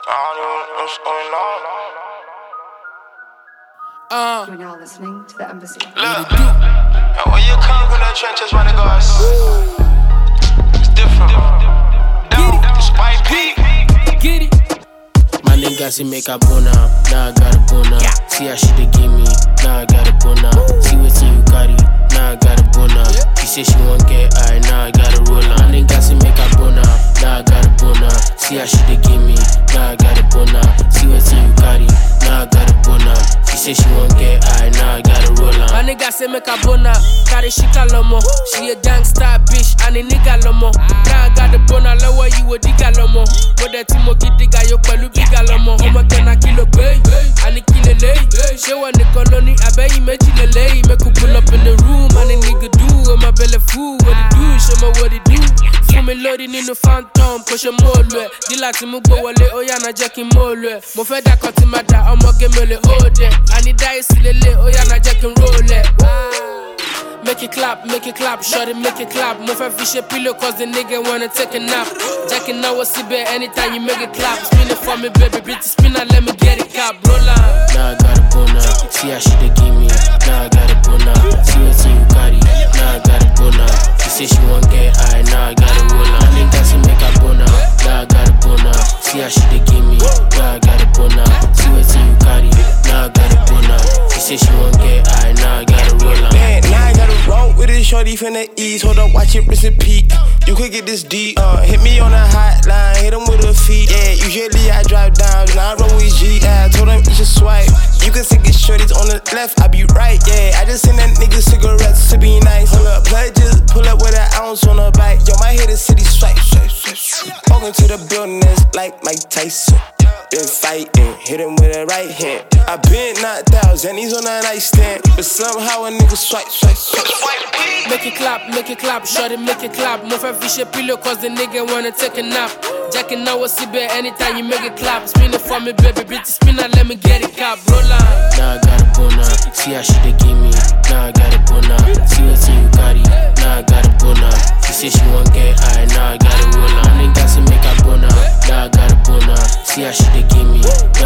don't know what's going on. You're now listening to the Embassy. Look, and when you come from the trenches, my niggas, it's different. It's white P. Get it. My niggas say make a bona, now I got a bona. See how she dey give me, now I got a bona. See wetin you carry, now I got a bona. She say she won't get high, now I got a roller. My niggas say make a bona, now I got a bona. See how she dey give me, now I got a bona. See wetin you carry, now I got a bona. She say she won't get high, now I got a roller. My niggas say make a bona, carry shika lomo. She a gangsta bitch, and a nigga lomo. Now I got a bona, lower you a digga lomo. What that Timo Gidiga, yo pelu biga lomo. Homo kena kilo bay, and a kilo lay. She want the colony, I bet you make you lay. Make you pull up in the room, and a nigga do. I'm a belly fool, what it do, show me what it do. Fún mi lórí nínú phantom, kò ṣe mọ́ olú ẹ̀. Dílà tí mo gbó wọlé, ó yànà jẹ́ kí n mọ́ olú ẹ̀. Mo fẹ́ dákọ̀ tí máa dà, ọmọge mi ò lè hold ẹ̀. Àní dáyé sí lélẹ̀, ó yànà jẹ́ kí n roll ẹ̀. Make it clap, shorty make it clap. Mo fẹ́ fi ṣe pillow cause the nigga wanna take a nap. Jẹ́ kí n náwó síbẹ̀ anytime you make it clap. Spin it for me baby, bitch, spin and let me get it cap. Roll on. Now I got a bona, see how she dey give me. Now I got a bona, see wetin you carry. Now I got a bona, she say she won't get high. Now I got a roller. Nigga say make a bona, now I got a bona. See how she dey give me. Now I got a bona, see wetin you carry. Now I got a bona, she say she won't get high. Now I got a roller. Now I gotta roll with this shorty from the east. Hold up, watch it, rinse and peak. You could get this deep. Hit me on the hotline, hit him with a feet. Yeah, usually I drive down, now I roll with G. Yeah, I told him you should swipe. You can take his shorties on the left, I be right. Yeah, I just send that nigga cigarettes to be nice. Hold up, plug just pull up with an ounce on the bike. Yo, my head is city swipe. Walking to the building, it's like Mike Tyson. Been fighting, hit him with a right hand. I been knocked out, and he's on a nightstand. But somehow a nigga swipe. Make it clap, shorty make it clap. Mo fẹ́ fi ṣe pillow cause the nigga wanna take a nap. Jẹ́ kí n náwó síbẹ̀ anytime you make it clap. Spin it for me baby, bitch, spin and let me get it cap. Roll on. Now I got a bona, see how she dey give me. Now I got a bona, see wetin you carry. Now I got a bona, she say she won't get high. Now I got a roller. Nigga say make a bona, now I got a bona, see how she dey give me.